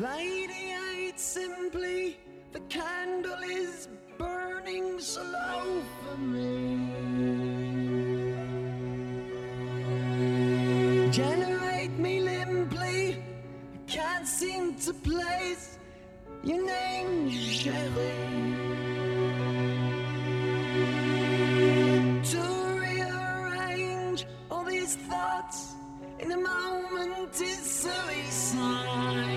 Radiate simply, the candle is burning slow for me. Generate me limply, I can't seem to place your name, Sherry. To rearrange all these thoughts in a moment is suicide.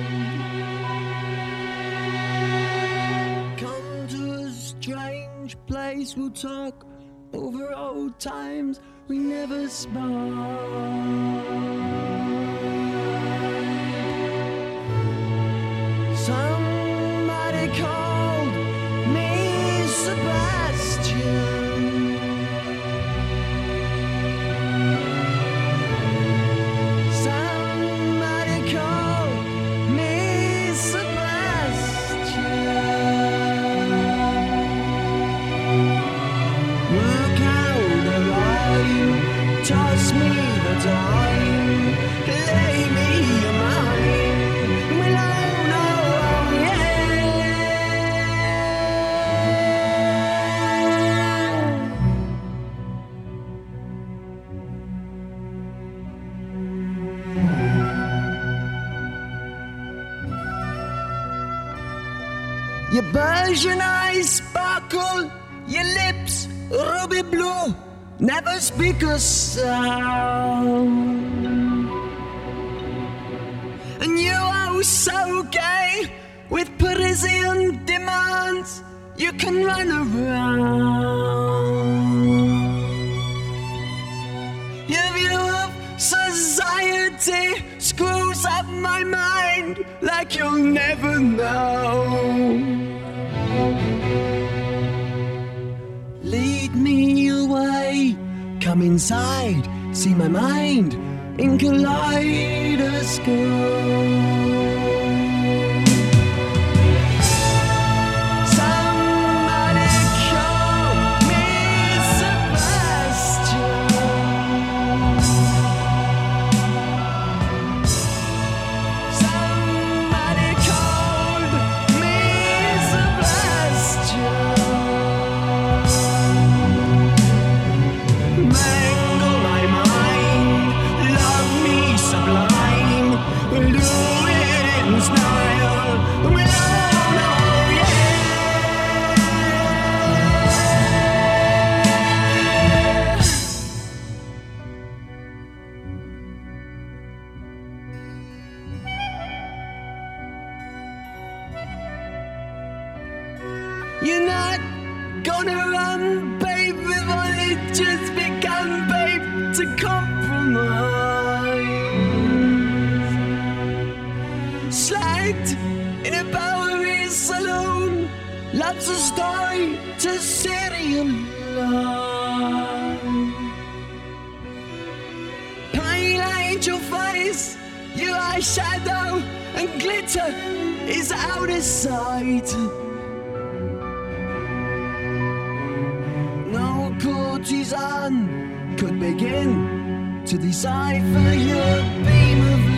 Come to a strange place, we'll talk over old times we never spoke. Somebody called me Sebastian. Somebody called me Sebastian. Work out a line, toss me the time, lay me a mine. We'll all know, yeah. Your Persian eyes sparkle, your lips ruby blue, never speak a sound. And you are so gay with Parisian demands, you can run around. Your view of society screws up my mind like you'll never know. Lead me away, come inside, see my mind in kaleidoscope. Somebody call me Sebastian. Somebody called me Sebastian. Mangle my mind, love me sublime. We'll do it in style. We'll all know, yeah. You're not gonna run, babe, we've only just begun, babe, to compromise. Slagged in a Bowery saloon, loves a story to serialize. Pale angel face, your eyeshadow and glitter is out of sight. No courtesan could begin to decipher your beam of